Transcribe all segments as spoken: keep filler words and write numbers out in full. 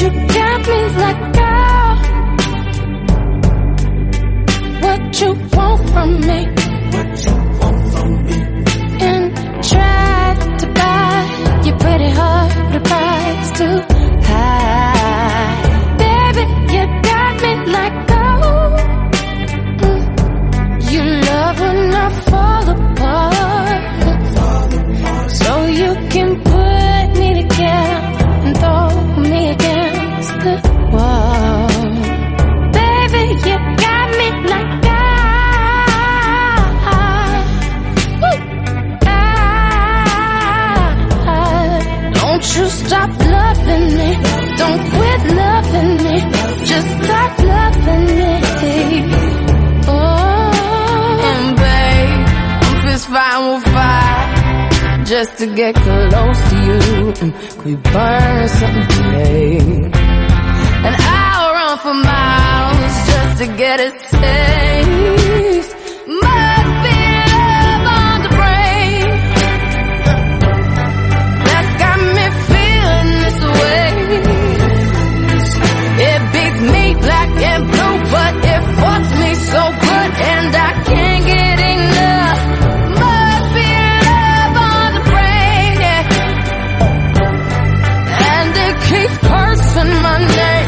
You got me like, girl, what you want from me? What you want from me? And try to buy your pretty heart with a price too high. Baby, you got me like, gold. Mm. You love when I fall apart, so you can put me together and throw me against the wall. Baby, you got me like God. Woo. God. Don't you stop loving me, don't quit loving me, just stop loving me. Oh, and babe, I'm fist fighting with fire just to get close to you. Could we burn something today? And I'll run for miles just to get a taste. Must be love on the brain that's got me feeling this way. It beats me black and blue, but it fucks me so good, and I can't get enough. Must be love on the brain, yeah. And it keeps cursing my name.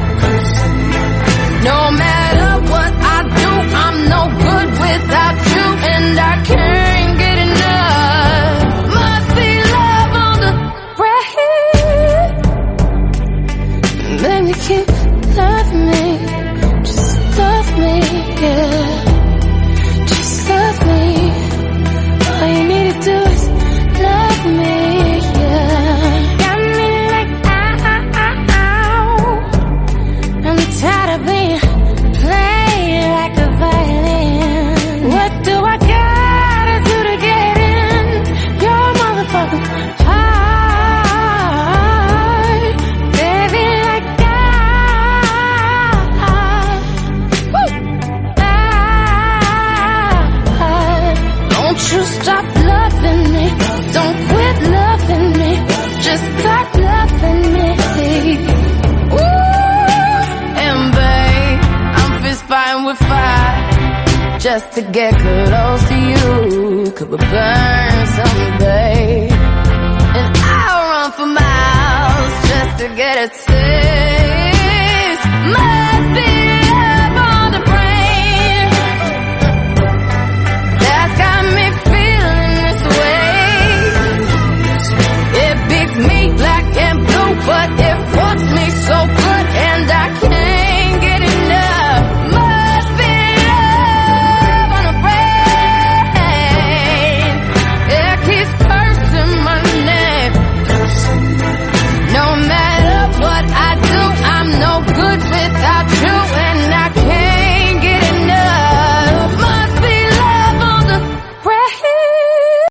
No matter what I do, I'm no good without you, and I can't get enough. Must be love on the brain. Baby, keep loving me, just love me, yeah. Just love me. All you need to do is love me, yeah. Got me like, ow. I'm tired of being played like a violin. What do I gotta do to get in your motherfucking heart? Baby, like God. Woo. God. Don't you stop loving me, don't quit loving me, just stop loving me. Ooh, and babe, I'm fist fighting with fire just to get close to you. Could we burn someday? And I'll run for miles just to get a taste. Must be